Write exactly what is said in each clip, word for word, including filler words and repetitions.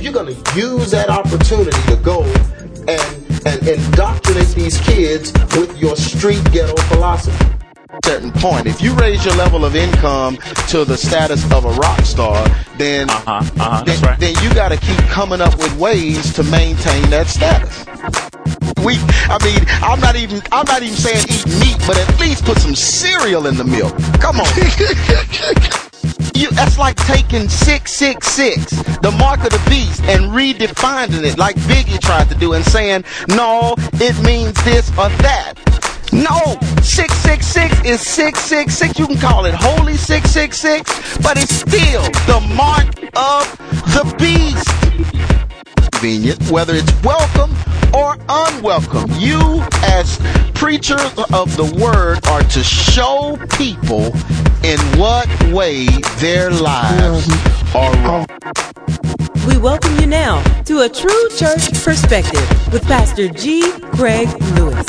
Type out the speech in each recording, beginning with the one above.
you're going to use that opportunity to go and, and indoctrinate these kids with your street ghetto philosophy. Certain point, if you raise your level of income to the status of a rock star, then uh-huh, uh-huh, then, that's right. then you got to keep coming up with ways to maintain that status. We, I mean, I'm not even, I'm not even saying eat meat, but at least put some cereal in the milk. Come on. You, that's like taking six six six, the mark of the beast, and redefining it like Biggie tried to do and saying, no, it means this or that. No, six six six is six six six. You can call it holy six six six, but it's still the mark of the beast. Convenient, whether it's welcome or unwelcome. You, as preachers of the word, are to show people in what way their lives are wrong. We welcome you now to A True Church Perspective with Pastor G. Craig Lewis.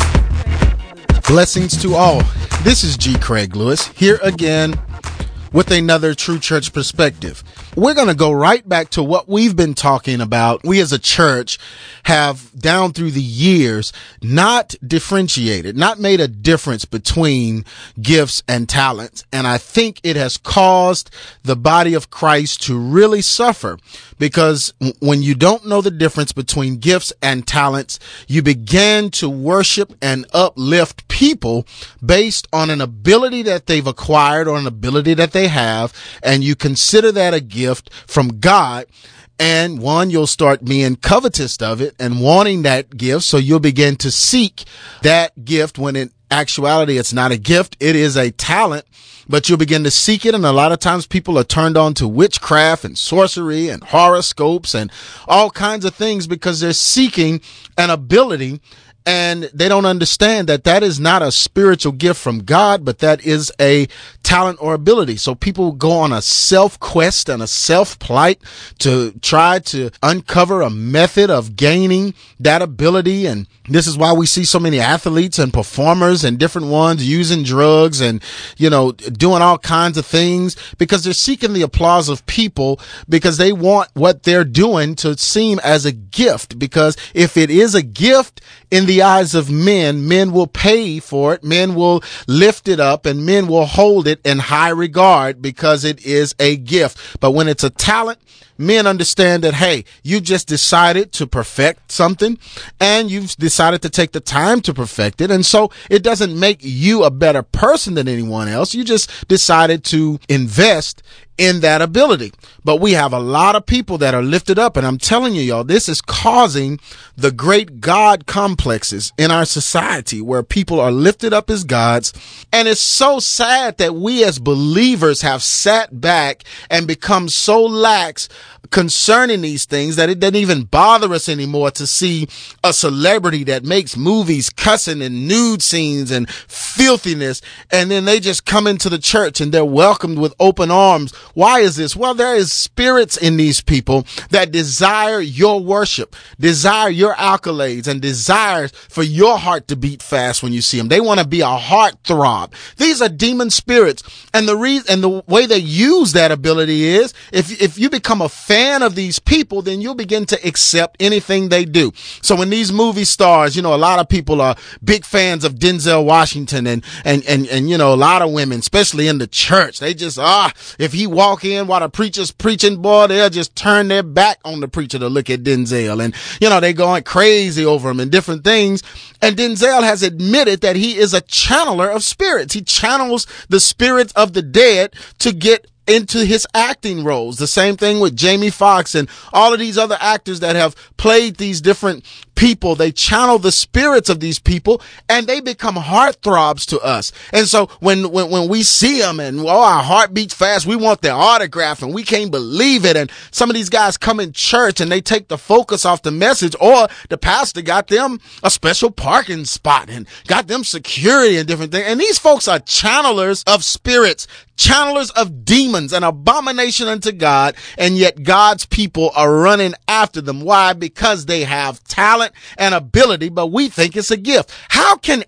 Blessings to all. This is G. Craig Lewis here again with another True Church Perspective. We're going to go right back to what we've been talking about. We as a church have down through the years not differentiated, not made a difference between gifts and talents. And I think it has caused the body of Christ to really suffer because when you don't know the difference between gifts and talents, you begin to worship and uplift people based on an ability that they've acquired or an ability that they have, and you consider that a gift from God. And one, you'll start being covetous of it and wanting that gift. So you'll begin to seek that gift when in actuality, it's not a gift. It is a talent, but you'll begin to seek it. And a lot of times people are turned on to witchcraft and sorcery and horoscopes and all kinds of things because they're seeking an ability. And they don't understand that that is not a spiritual gift from God, but that is a talent or ability. So people go on a self quest and a self plight to try to uncover a method of gaining that ability. And this is why we see so many athletes and performers and different ones using drugs and, you know, doing all kinds of things because they're seeking the applause of people because they want what they're doing to seem as a gift. Because if it is a gift in the eyes of men, men will pay for it, men will lift it up, and men will hold it in high regard because it is a gift. But when it's a talent, men understand that, hey, you just decided to perfect something and you've decided to take the time to perfect it. And so it doesn't make you a better person than anyone else. You just decided to invest in that ability. But we have a lot of people that are lifted up. And I'm telling you, y'all, this is causing the great God complexes in our society where people are lifted up as gods. And it's so sad that we as believers have sat back and become so lax concerning these things that it doesn't even bother us anymore to see a celebrity that makes movies cussing and nude scenes and filthiness. And then they just come into the church and they're welcomed with open arms. Why is this? Well, there is spirits in these people that desire your worship, desire your accolades, and desires for your heart to beat fast when you see them. They want to be a heartthrob. These are demon spirits. And the reason, and the way they use that ability is if, if you become a fan of these people, then you'll begin to accept anything they do. So when these movie stars, you know, a lot of people are big fans of Denzel Washington and, and, and, and, you know, a lot of women, especially in the church, they just, ah, if he walk in while the preacher's preaching, boy, they'll just turn their back on the preacher to look at Denzel. And, you know, they going crazy over him and different things. And Denzel has admitted that he is a channeler of spirits. He channels the spirits of the dead to get into his acting roles. The same thing with Jamie Foxx and all of these other actors that have played these different people. They channel the spirits of these people and they become heartthrobs to us. And so when, when, when we see them and oh, our heart beats fast, we want their autograph and we can't believe it. And some of these guys come in church and they take the focus off the message, or the pastor got them a special parking spot and got them security and different things. And these folks are channelers of spirits, channelers of demons, an abomination unto God, and yet God's people are running after them. Why? Because they have talent and ability, but we think it's a gift. How can acting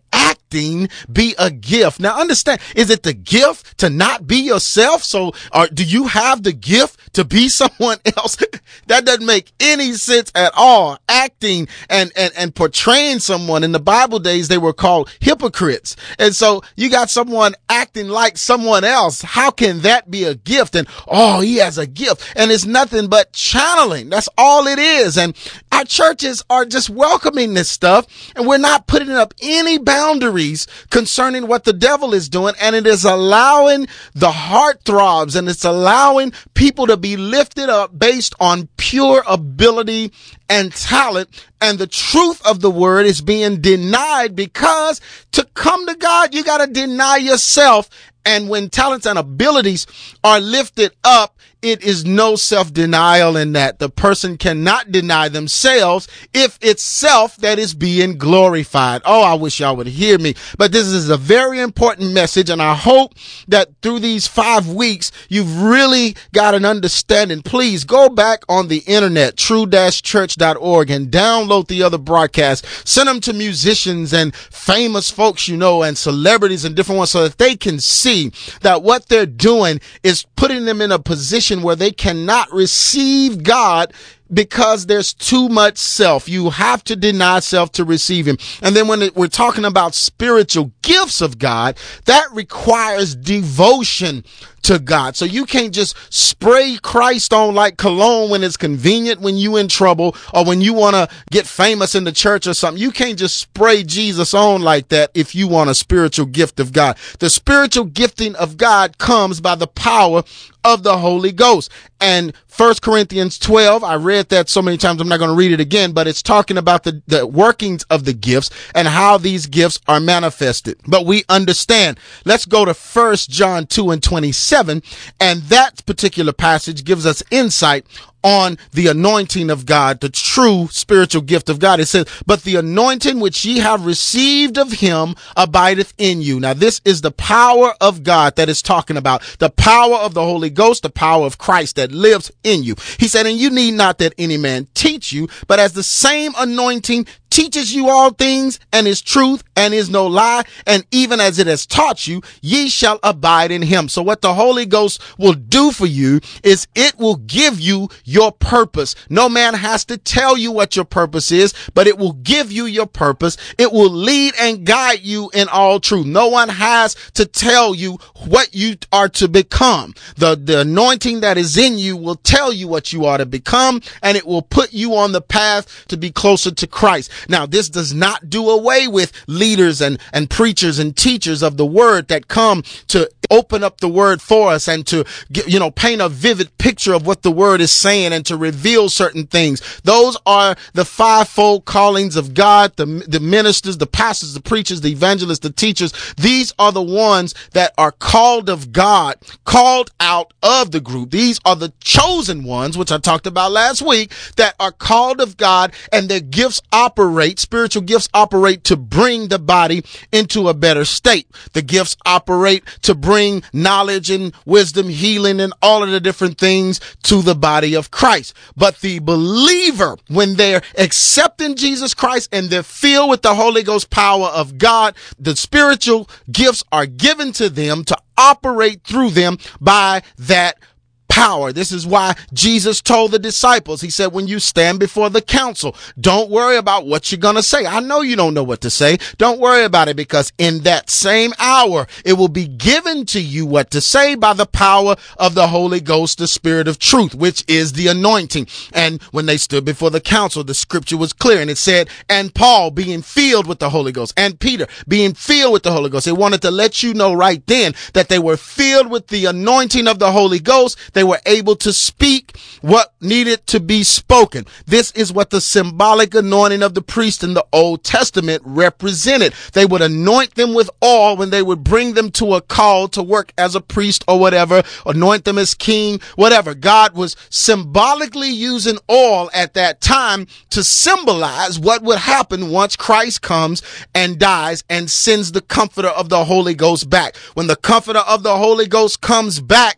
acting be a gift? Now understand, is it the gift to not be yourself? So or do you have the gift to be someone else? That doesn't make any sense at all. Acting and, and, and portraying someone, in the Bible days, they were called hypocrites. And so you got someone acting like someone else. How can that be a gift? And oh, he has a gift, and it's nothing but channeling. That's all it is. And our churches are just welcoming this stuff, and we're not putting up any boundaries concerning what the devil is doing. And it is allowing the heartthrobs, and it's allowing people to be lifted up based on pure ability and talent. And the truth of the word is being denied, because to come to God, you got to deny yourself. And when talents and abilities are lifted up, it is no self-denial in that. The person cannot deny themselves if it's self that is being glorified. Oh, I wish y'all would hear me. But this is a very important message, and I hope that through these five weeks, you've really got an understanding. Please go back on the internet, true dash church dot org, and download the other broadcasts. Send them to musicians and famous folks you know, and celebrities and different ones, so that they can see that what they're doing is putting them in a position where they cannot receive God, because there's too much self. You have to deny self to receive him. And then when it, we're talking about spiritual gifts of God, that requires devotion to God. So you can't just spray Christ on like cologne when it's convenient, when you in trouble, or when you want to get famous in the church or something. You can't just spray Jesus on like that if you want a spiritual gift of God. The spiritual gifting of God comes by the power of the Holy Ghost. And First Corinthians twelve, I read that so many times, I'm not going to read it again, but it's talking about the, the workings of the gifts and how these gifts are manifested. But we understand. Let's go to First John two and twenty-seven. And that particular passage gives us insight on the anointing of God, the true spiritual gift of God. It says, but the anointing which ye have received of him abideth in you. Now, this is the power of God that is talking about, the power of the Holy Ghost, the power of Christ that lives in you. He said, and you need not that any man teach you, but as the same anointing teaches you all things, and is truth, and is no lie, and even as it has taught you, ye shall abide in him. So what the Holy Ghost will do for you is it will give you your purpose. No man has to tell you what your purpose is, but it will give you your purpose. It will lead and guide you in all truth. No one has to tell you what you are to become. The, the anointing that is in you will tell you what you are to become, and it will put you on the path to be closer to Christ. Now, this does not do away with leaders and, and preachers and teachers of the word that come to open up the word for us and to, you know, paint a vivid picture of what the word is saying and to reveal certain things. Those are the fivefold callings of God, the, the ministers, the pastors, the preachers, the evangelists, the teachers. These are the ones that are called of God, called out of the group. These are the chosen ones, which I talked about last week, that are called of God, and their gifts operate Spiritual gifts operate to bring the body into a better state. The gifts operate to bring knowledge and wisdom, healing, and all of the different things to the body of Christ. But the believer, when they're accepting Jesus Christ and they're filled with the Holy Ghost power of God, the spiritual gifts are given to them to operate through them by that power. This is why Jesus told the disciples, he said, when you stand before the council, don't worry about what you're going to say. I know you don't know what to say. Don't worry about it, because in that same hour, it will be given to you what to say by the power of the Holy Ghost, the Spirit of truth, which is the anointing. And when they stood before the council, the scripture was clear, and it said, and Paul being filled with the Holy Ghost, and Peter being filled with the Holy Ghost. It wanted to let you know right then that they were filled with the anointing of the Holy Ghost. They were able to speak what needed to be spoken. This is what the symbolic anointing of the priest in the Old Testament represented. They would anoint them with oil when they would bring them to a call to work as a priest or whatever, anoint them as king, whatever. God was symbolically using oil at that time to symbolize what would happen once Christ comes and dies and sends the comforter of the Holy Ghost back. When the comforter of the Holy Ghost comes back,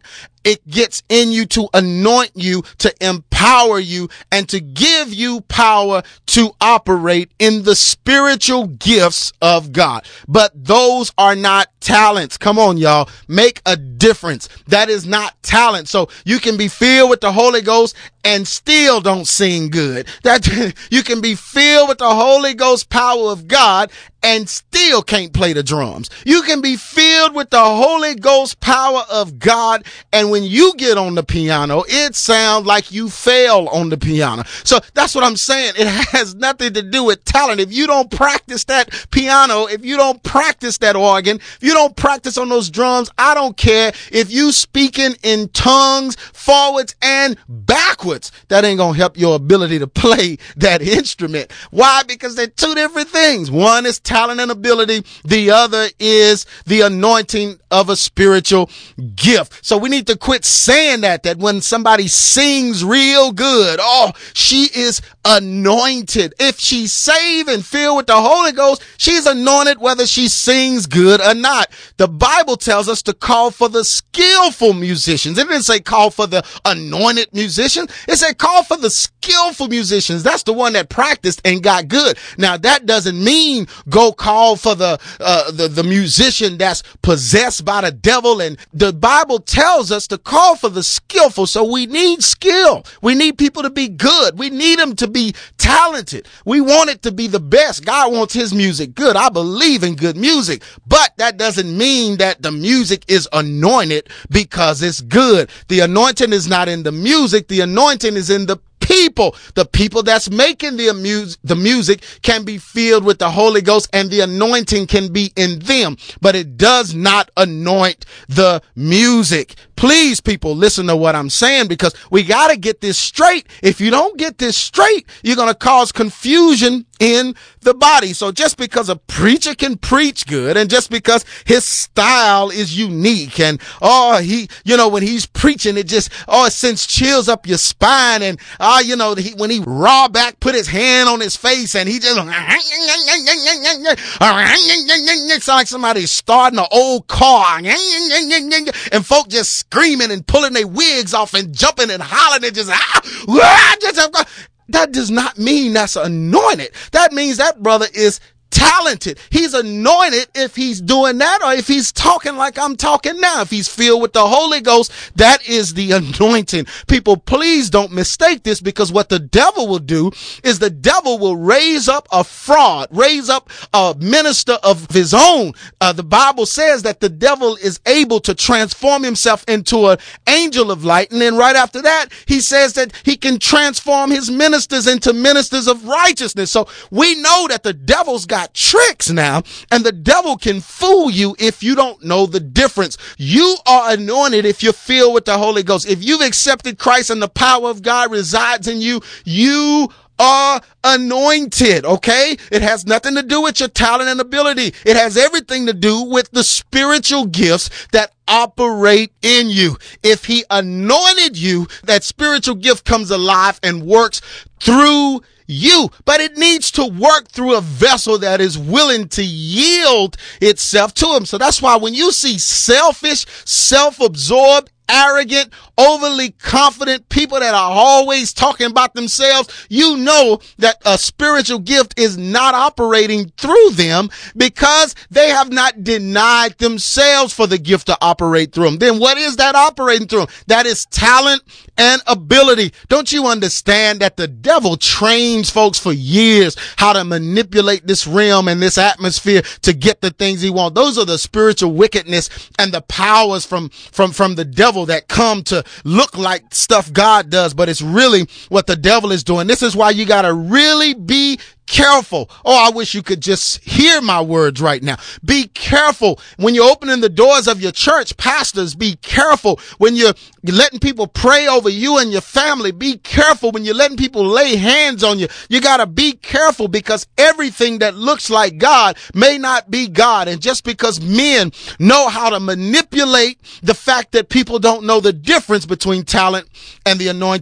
it gets in you to anoint you, to empower you, and to give you power to operate in the spiritual gifts of God. But those are not talents. Come on, y'all. Make a difference. That is not talent. So you can be filled with the Holy Ghost and still don't sing good. That you can be filled with the Holy Ghost power of God and still can't play the drums. You can be filled with the Holy Ghost power of God, and when you get on the piano, it sounds like you fell on the piano. So that's what I'm saying. It has nothing to do with talent. If you don't practice that piano, if you don't practice that organ, if you don't practice on those drums, I don't care if you speaking in tongues forwards and backwards. That ain't gonna help your ability to play that instrument. Why? Because they're two different things. One is talent and ability. The other is the anointing of a spiritual gift. So we need to quit saying that, that when somebody sings real good, oh, she is anointed. If she's saved and filled with the Holy Ghost, she's anointed whether she sings good or not. The Bible tells us to call for the skillful musicians. It didn't say call for the anointed musicians. It said call for the skillful musicians. That's the one that practiced and got good. Now that doesn't mean go call for the, uh, the, the musician that's possessed by the devil. And the Bible tells us to call for the skillful. So we need skill. We need people to be good. We need them to be talented. We want it to be the best. God wants his music good. I believe in good music, but that doesn't mean that the music is anointed because it's good. The anointing is not in the music. The anointing is in the people. The people that's making the, amuse, the music can be filled with the Holy Ghost, and the anointing can be in them, but it does not anoint the music. Please, people, listen to what I'm saying, because we got to get this straight. If you don't get this straight, you're going to cause confusion in the body. So just because a preacher can preach good, and just because his style is unique, and oh, he, you know, when he's preaching, it just, oh, it sends chills up your spine, and ah, uh, you know, he, when he raw back, put his hand on his face, and he just it's like somebody starting an old car, and folk just screaming and pulling their wigs off and jumping and hollering and just, ah, that does not mean that's anointed. That means that brother is talented. He's anointed if he's doing that, or if he's talking like I'm talking now. If he's filled with the Holy Ghost, that is the anointing. People, please don't mistake this, because what the devil will do is the devil will raise up a fraud, raise up a minister of his own. Uh, the Bible says that the devil is able to transform himself into an angel of light. And then right after that, he says that he can transform his ministers into ministers of righteousness. So we know that the devil's got tricks now, and the devil can fool you if you don't know the difference. You are anointed if you're filled with the Holy Ghost. If you've accepted Christ and the power of God resides in you, you are anointed, okay? It has nothing to do with your talent and ability. It has everything to do with the spiritual gifts that operate in you. If he anointed you, that spiritual gift comes alive and works through you, but it needs to work through a vessel that is willing to yield itself to him. So that's why when you see selfish, self-absorbed, arrogant, overly confident people that are always talking about themselves, you know that a spiritual gift is not operating through them, because they have not denied themselves for the gift to operate through them. Then what is that operating through them? That is talent and ability. Don't you understand that the devil trains folks for years how to manipulate this realm and this atmosphere to get the things he wants? Those are the spiritual wickedness and the powers from, from, from the devil that come to look like stuff God does, but it's really what the devil is doing. This is why you got to really be careful. Oh, I wish you could just hear my words right now. Be careful when you're opening the doors of your church. Pastors, be careful when you're letting people pray over you and your family. Be careful when you're letting people lay hands on you. You got to be careful, because everything that looks like God may not be God. And just because men know how to manipulate the fact that people don't know the difference between talent and the anointing,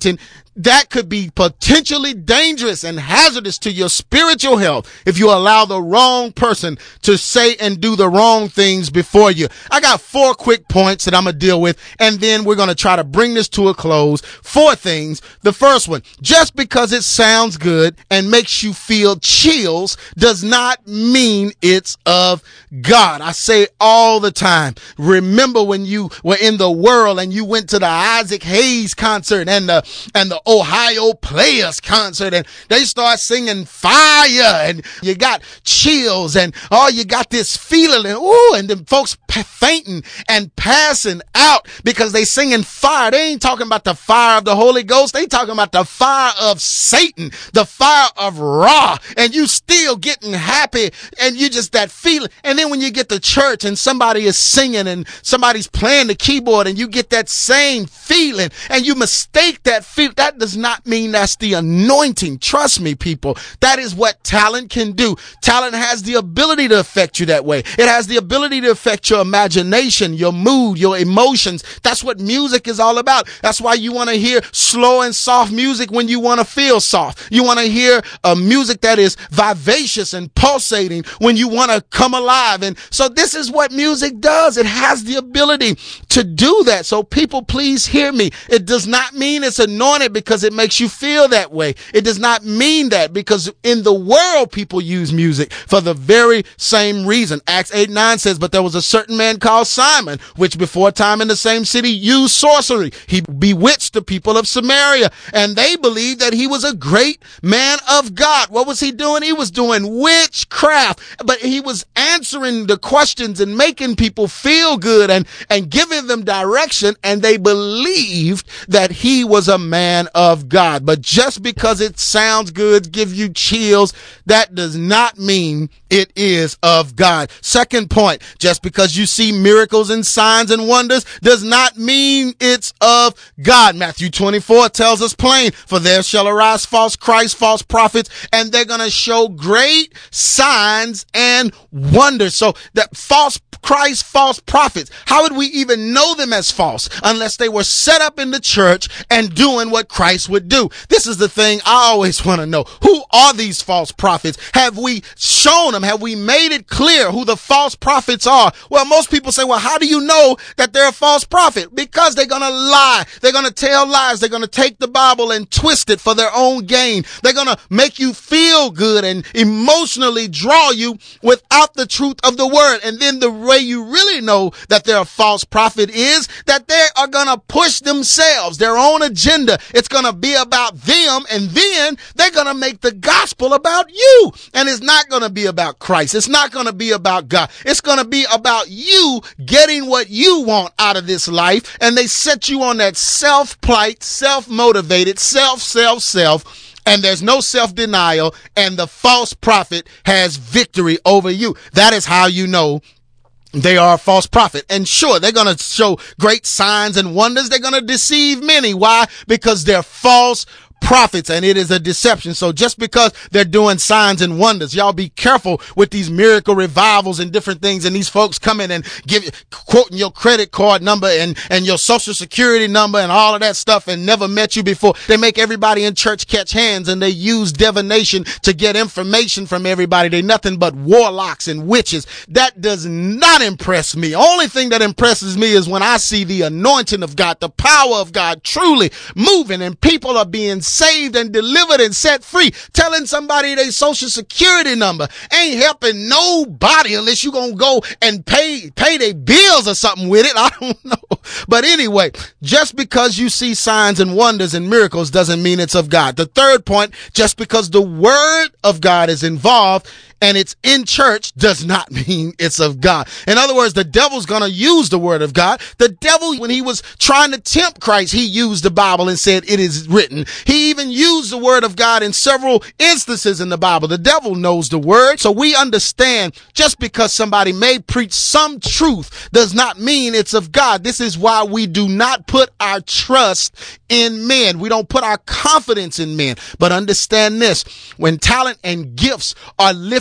that could be potentially dangerous and hazardous to your spiritual health if you allow the wrong person to say and do the wrong things before you. I got four quick points that I'm going to deal with, and then we're going to try to bring this to a close. Four things. The first one, just because it sounds good and makes you feel chills does not mean it's of God. I say all the time, remember when you were in the world and you went to the Isaac Hayes concert and the, and the Ohio Players concert, and they start singing fire, and you got chills, and oh, you got this feeling, and oh, and then folks p- fainting and passing out because they singing fire. They ain't talking about the fire of the Holy Ghost. They talking about the fire of Satan, the fire of Ra, and you still getting happy, and you just that feeling. And then when you get to church and somebody is singing and somebody's playing the keyboard, and you get that same feeling, and you mistake that feel, that does not mean that's the anointing. Trust me, people. That is what talent can do. Talent has the ability to affect you that way. It has the ability to affect your imagination, your mood, your emotions. That's what music is all about. That's why you want to hear slow and soft music when you want to feel soft. You want to hear a music that is vivacious and pulsating when you want to come alive. And so this is what music does. It has the ability to do that. So people, please hear me. It does not mean it's anointed because it makes you feel that way. It does not mean that, because in the world, people use music for the very same reason. Acts eight nine says, but there was a certain man called Simon, which before a time in the same city used sorcery. He bewitched the people of Samaria, and they believed that he was a great man of God. What was he doing? He was doing witchcraft, but he was answering the questions and making people feel good and, and giving them direction, and they believed that he was a man of God. But just because it sounds good, give you chills, that does not mean it is of God. Second point, just because you see miracles and signs and wonders does not mean it's of God. Matthew twenty-four tells us plain, for there shall arise false Christs, false prophets, and they're going to show great signs and wonders. So that false Christ, false prophets, how would we even know them as false unless they were set up in the church and doing what Christ would do? This is the thing I always want to know. Who are these false prophets? Have we shown them? Have we made it clear who the false prophets are? Well, most people say, well, how do you know that they're a false prophet? Because they're going to lie. They're going to tell lies. They're going to take the Bible and twist it for their own gain. They're going to make you feel good and emotionally draw you without the truth of the word. And then the way you really know that they're a false prophet is that they are going to push themselves, their own agenda. It's going to be about them, and then they're going to make the gospel about you. And it's not going to be about Christ. It's not going to be about God. It's going to be about you getting what you want out of this life. And they set you on that self-plight, self-motivated, self, self, self. And there's no self-denial, and the false prophet has victory over you. That is how you know they are a false prophet. And sure, they're going to show great signs and wonders. They're going to deceive many. Why? Because they're false prophets, and it is a deception. So just because they're doing signs and wonders, y'all be careful with these miracle revivals and different things, and these folks come in and give you, quoting your credit card number and, and your social security number and all of that stuff, and never met you before. They make everybody in church catch hands, and they use divination to get information from everybody. They nothing but warlocks and witches. That does not impress me. Only thing that impresses me is when I see the anointing of God, the power of God truly moving, and people are being saved and delivered and set free. Telling somebody their social security number ain't helping nobody unless you gonna go and pay pay their bills or something with it. I don't know. But anyway, just because you see signs and wonders and miracles doesn't mean it's of God. The third point, just because the word of God is involved and it's in church does not mean it's of God. In other words, the devil's going to use the word of God. The devil, when he was trying to tempt Christ, he used the Bible and said, it is written. He even used the word of God in several instances in the Bible. The devil knows the word. So we understand just because somebody may preach some truth does not mean it's of God. This is why we do not put our trust in men. We don't put our confidence in men. But understand this, when talent and gifts are lifted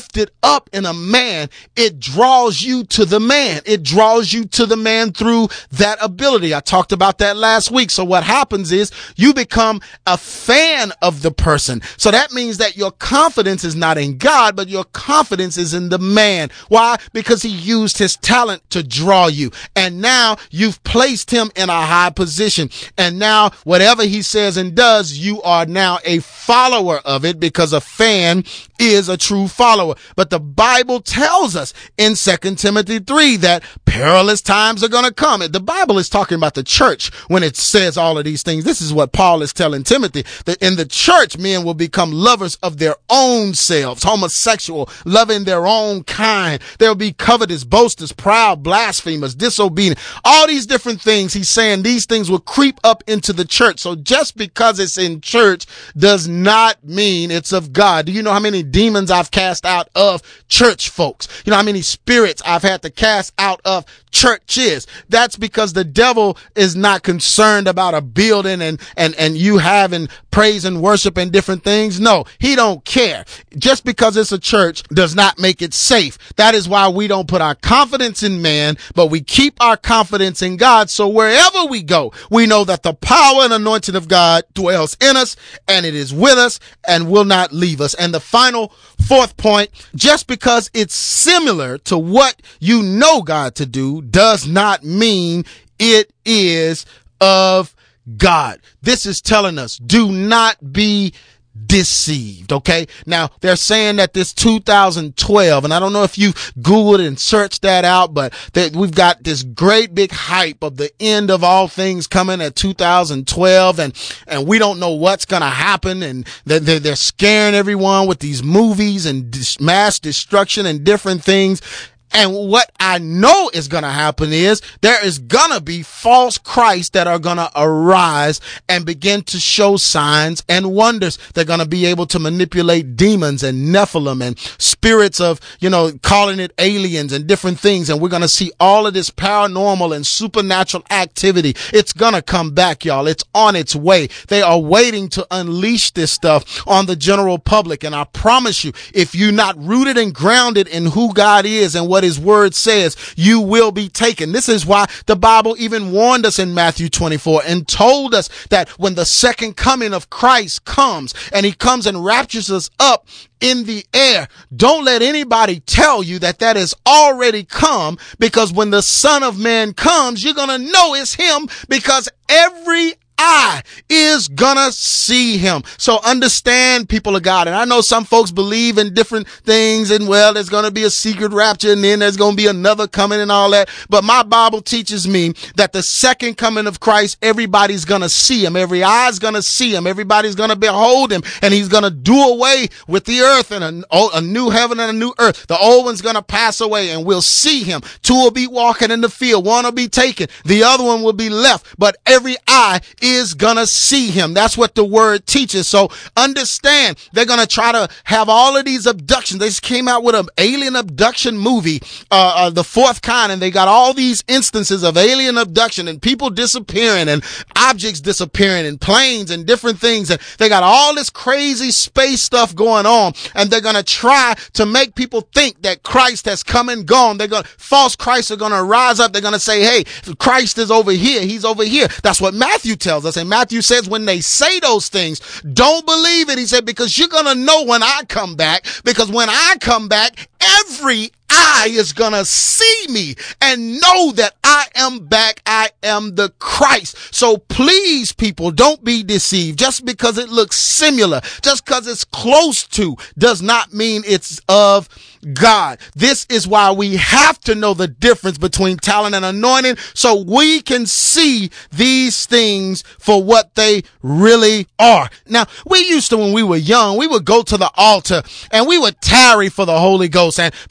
lifted up in a man, it draws you to the man. It draws you to the man through that ability. I talked about that last week. So what happens is you become a fan of the person. So that means that your confidence is not in God, but your confidence is in the man. Why? Because he used his talent to draw you. And now you've placed him in a high position. And now whatever he says and does, you are now a follower of it, because a fan is a true follower. But the Bible tells us in Second Timothy three that perilous times are going to come. The Bible is talking about the church when it says all of these things. This is what Paul is telling Timothy, that in the church, men will become lovers of their own selves, homosexual, loving their own kind. They'll be covetous, boasters, proud, blasphemers, disobedient. All these different things. He's saying these things will creep up into the church. So just because it's in church does not mean it's of God. Do you know how many demons I've cast out of church folks? You know how many spirits I've had to cast out of churches? That's because the devil is not concerned about a building and, and, and you having praise and worship and different things. No, he don't care. Just because it's a church does not make it safe. That is why we don't put our confidence in man, but we keep our confidence in God. So wherever we go, we know that the power and anointing of God dwells in us, and it is with us and will not leave us. And the final fourth point, just because it's similar to what you know God to do does not mean it is of God. This is telling us, do not be deceived. Okay. Now they're saying that this two thousand twelve, and I don't know if you Googled and searched that out, but that we've got this great big hype of the end of all things coming at two thousand twelve. And, and we don't know what's going to happen. And they're, they're, they're scaring everyone with these movies and dis- mass destruction and different things. And what I know is going to happen is there is going to be false Christs that are going to arise and begin to show signs and wonders. They're going to be able to manipulate demons and Nephilim and spirits of, you know, calling it aliens and different things. And we're going to see all of this paranormal and supernatural activity. It's going to come back, y'all. It's on its way. They are waiting to unleash this stuff on the general public. And I promise you, if you're not rooted and grounded in who God is and what his word says, you will be taken. This is why the Bible even warned us in Matthew twenty-four and told us that when the second coming of Christ comes and he comes and raptures us up in the air, don't let anybody tell you that that has already come, because when the Son of Man comes, you're going to know it's him, because every eye is gonna see him. So understand, people of God. And I know some folks believe in different things, and well, there's gonna be a secret rapture and then there's gonna be another coming and all that. But my Bible teaches me that the second coming of Christ, everybody's gonna see him. Every eye's gonna see him. Everybody's gonna behold him, and he's gonna do away with the earth and a, a new heaven and a new earth. The old one's gonna pass away and we'll see him. Two will be walking in the field. One will be taken. The other one will be left. But every eye is is gonna see him. That's what the word teaches. So understand, they're gonna try to have all of these abductions. They just came out with an alien abduction movie, uh, uh the fourth kind, and they got all these instances of alien abduction and people disappearing and objects disappearing and planes and different things. And they got all this crazy space stuff going on, and they're gonna try to make people think that Christ has come and gone. They're gonna, false Christs are gonna rise up. They're gonna say, hey, Christ is over here. He's over here. That's what Matthew tells us. And Matthew says when they say those things, don't believe it. He said, because you're going to know when I come back, because when I come back, every eye is going to see me and know that I am back. I am the Christ. So please, people, don't be deceived. Just because it looks similar, just because it's close to, does not mean it's of God. This is why we have to know the difference between talent and anointing, so we can see these things for what they really are. Now, we used to, when we were young, we would go to the altar and we would tarry for the Holy Ghost, and people would say,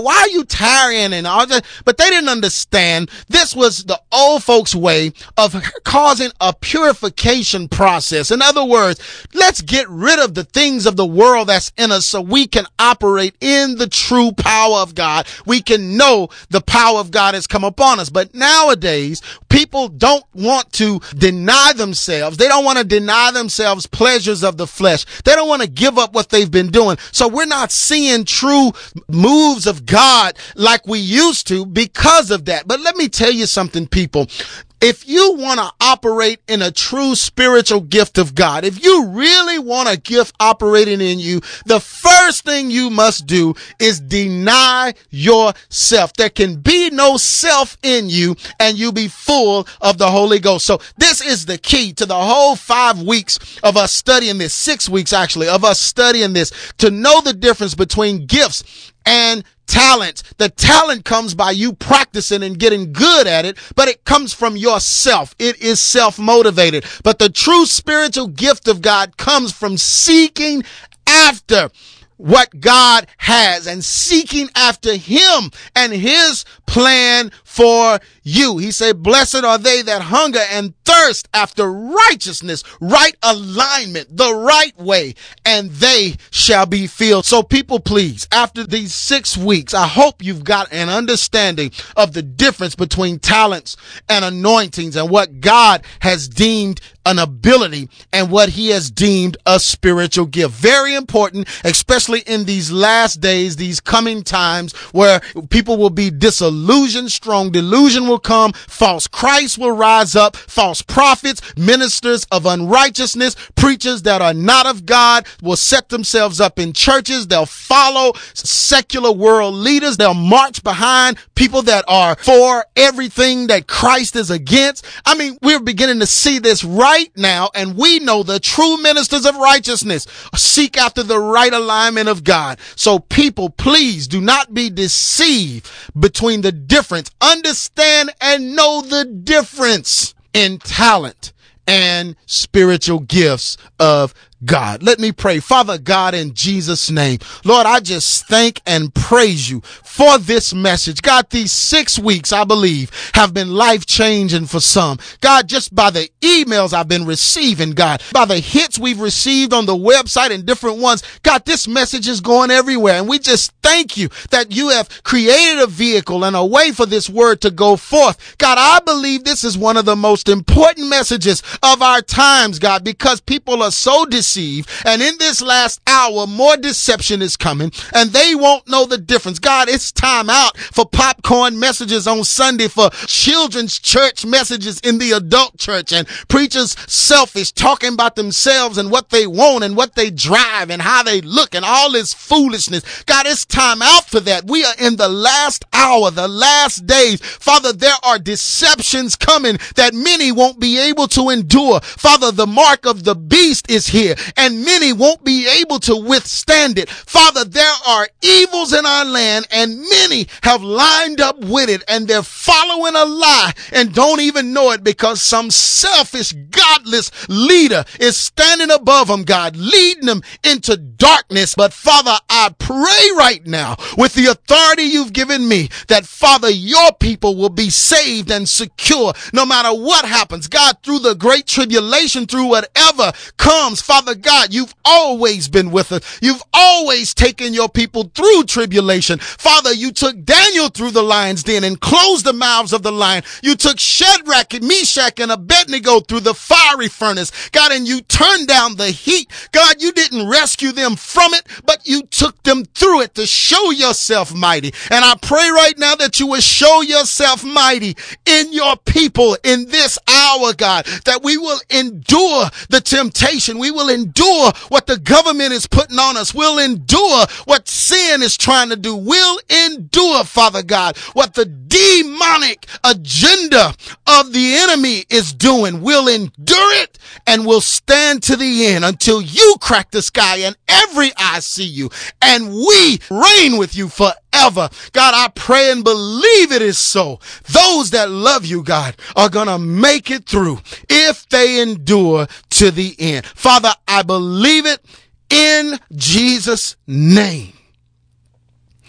why are you tarrying and all that? But they didn't understand this was the old folks' way of causing a purification process. In other words, let's get rid of the things of the world that's in us so we can operate in the true power of God. We can know the power of God has come upon us. But nowadays, people don't want to deny themselves. They don't want to deny themselves pleasures of the flesh. They don't want to give up what they've been doing. So we're not seeing true moves of God like we used to because of that. But let me tell you something, people. If you want to operate in a true spiritual gift of God, if you really want a gift operating in you, the first thing you must do is deny yourself. There can be no self in you and you be full of the Holy Ghost. So this is the key to the whole five weeks of us studying this, six weeks actually, of us studying this, to know the difference between gifts and talent. The talent comes by you practicing and getting good at it, but it comes from yourself. It is self-motivated. But the true spiritual gift of God comes from seeking after what God has and seeking after him and his plan for you. He said, blessed are they that hunger and thirst after righteousness, right alignment, the right way, and they shall be filled. So people, please, after these six weeks, I hope you've got an understanding of the difference between talents and anointings and what God has deemed an ability and what he has deemed a spiritual gift. Very important, especially in these last days, these coming times where people will be disillusioned, strong delusion will come, false Christ will rise up, false prophets, ministers of unrighteousness, preachers that are not of God will set themselves up in churches. They'll follow secular world leaders. They'll march behind people that are for everything that Christ is against. I mean, we're beginning to see this right now, and we know the true ministers of righteousness seek after the right alignment of God. So people, please do not be deceived between the difference. Understand and know the difference in talent and spiritual gifts of God. Let me pray. Father God, in Jesus' name, Lord, I just thank and praise you for this message. God, these six weeks, I believe, have been life-changing for some. God, just by the emails I've been receiving, God, by the hits we've received on the website and different ones, God, this message is going everywhere. And we just thank you that you have created a vehicle and a way for this word to go forth. God, I believe this is one of the most important messages of our times, God, because people are so deceived. And in this last hour, more deception is coming and they won't know the difference. God, it's time out for popcorn messages on Sunday, for children's church messages in the adult church, and preachers selfish, talking about themselves and what they want and what they drive and how they look and all this foolishness. God, it's time out for that. We are in the last hour, the last days. Father, there are deceptions coming that many won't be able to endure. Father, the mark of the beast is here, and many won't be able to withstand it. Father, there are evils in our land, and many have lined up with it, and they're following a lie and don't even know it because some selfish, godless leader is standing above them, God, leading them into darkness. But Father, I pray right now with the authority you've given me that, Father, your people will be saved and secure no matter what happens. God, through the great tribulation, through whatever comes, Father God, you've always been with us. You've always taken your people through tribulation. Father, you took Daniel through the lion's den and closed the mouths of the lion. You took Shadrach and Meshach and Abednego through the fiery furnace, God, and you turned down the heat. God, you didn't rescue them from it, but you took them through it to show yourself mighty. And I pray right now that you will show yourself mighty in your people in this hour, God, that we will endure the temptation. We will endure what the government is putting on us. We'll endure what sin is trying to do. We'll endure, Father God, what the demonic agenda of the enemy is doing. We'll endure it and we'll stand to the end until you crack the sky and every eye see you and we reign with you forever. God, I pray and believe it is so. Those that love you, God, are going to make it through if they endure to the end. Father, I believe it in Jesus' name.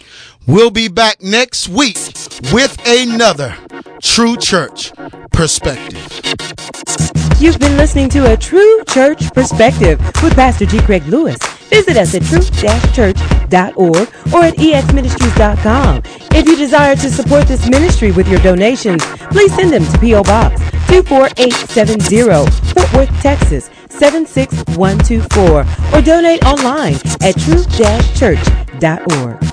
We'll be back next week with another True Church Perspective. You've been listening to A True Church Perspective with Pastor G. Craig Lewis. Visit us at truth dash church dot org or at e x ministries dot com. If you desire to support this ministry with your donations, please send them to P O. Box two four eight seven zero, Fort Worth, Texas seven six one two four, or donate online at truth dash church dot org.